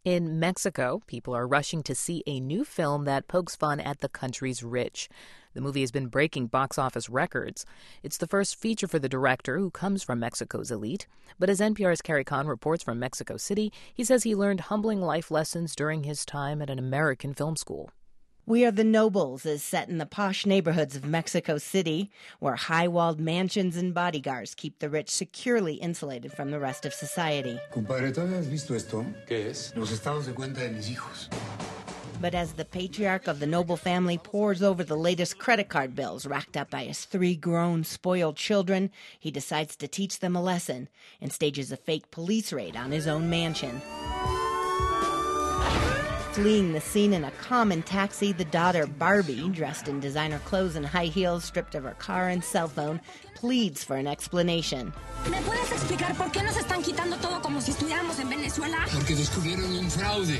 In Mexico, people are rushing to see a new film that pokes fun at the country's rich. The movie has been breaking box office records. It's the first feature for the director, who comes from Mexico's elite. But as NPR's Carrie Kahn reports from Mexico City, he says he learned humbling life lessons during his time at an American film school. We Are the Nobles is set in the posh neighborhoods of Mexico City, where high-walled mansions and bodyguards keep the rich securely insulated from the rest of society. Compadre, ¿tú habías visto esto? ¿Qué es? Los estados de cuenta de mis hijos. But as the patriarch of the Noble family pores over the latest credit card bills racked up by his 3 grown, spoiled children, he decides to teach them a lesson and stages a fake police raid on his own mansion. Fleeing the scene in a common taxi, the daughter, Barbie, dressed in designer clothes and high heels, stripped of her car and cell phone, pleads for an explanation. ¿Me puedes explicar por qué nos están quitando todo como si estuviéramos en Venezuela? Porque descubrieron un fraude.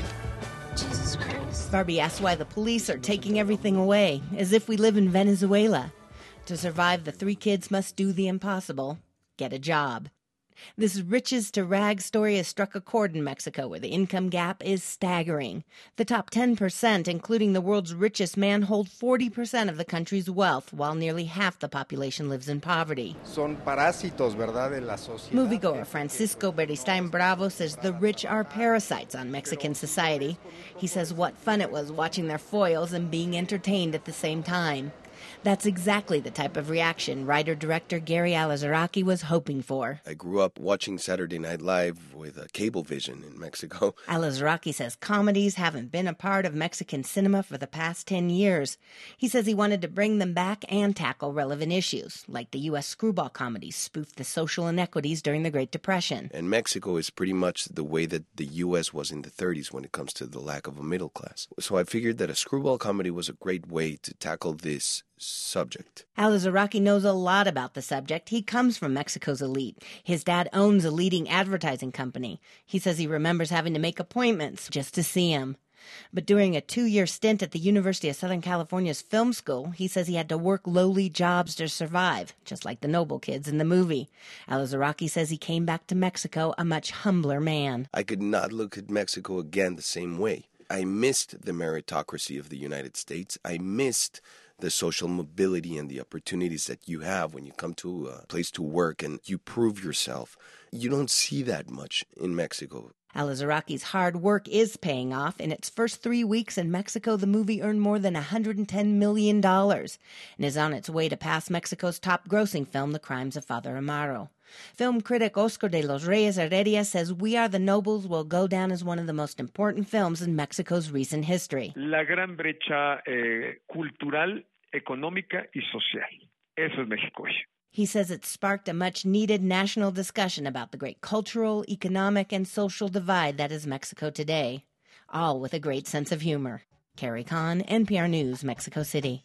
Jesus Christ. Barbie asks why the police are taking everything away, as if we live in Venezuela. To survive, the 3 kids must do the impossible: get a job. This riches-to-rags story has struck a chord in Mexico, where the income gap is staggering. The top 10%, including the world's richest man, hold 40% of the country's wealth, while nearly half the population lives in poverty. Son parásitos, ¿verdad?, de la sociedad. Moviegoer Francisco Beristain Bravo says the rich are parasites on Mexican society. He says what fun it was watching their foils and being entertained at the same time. That's exactly the type of reaction writer-director Gary Alazraqui was hoping for. I grew up watching Saturday Night Live with Cablevision in Mexico. Alazraqui says comedies haven't been a part of Mexican cinema for the past 10 years. He says he wanted to bring them back and tackle relevant issues, like the U.S. screwball comedies spoofed the social inequities during the Great Depression. And Mexico is pretty much the way that the U.S. was in the 30s when it comes to the lack of a middle class. So I figured that a screwball comedy was a great way to tackle this subject. Alazraqui knows a lot about the subject. He comes from Mexico's elite. His dad owns a leading advertising company. He says he remembers having to make appointments just to see him. But during a 2-year stint at the University of Southern California's film school, he says he had to work lowly jobs to survive, just like the Noble kids in the movie. Alazraqui says he came back to Mexico a much humbler man. I could not look at Mexico again the same way. I missed the meritocracy of the United States. I missed the social mobility and the opportunities that you have when you come to a place to work and you prove yourself. You don't see that much in Mexico. Alazraqui's hard work is paying off. In its first 3 weeks in Mexico, the movie earned more than $110 million and is on its way to pass Mexico's top-grossing film, The Crimes of Father Amaro. Film critic Oscar de los Reyes Heredia says We Are the Nobles will go down as one of the most important films in Mexico's recent history. La gran brecha cultural, económica y social. Eso es México hoy. He says it sparked a much-needed national discussion about the great cultural, economic, and social divide that is Mexico today, all with a great sense of humor. Carrie Kahn, NPR News, Mexico City.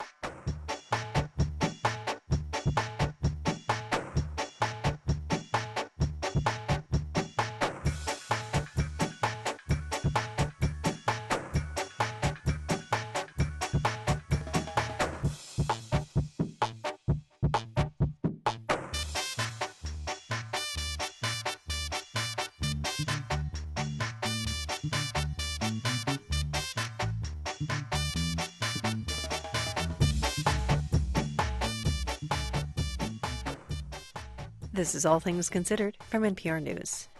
This is All Things Considered from NPR News.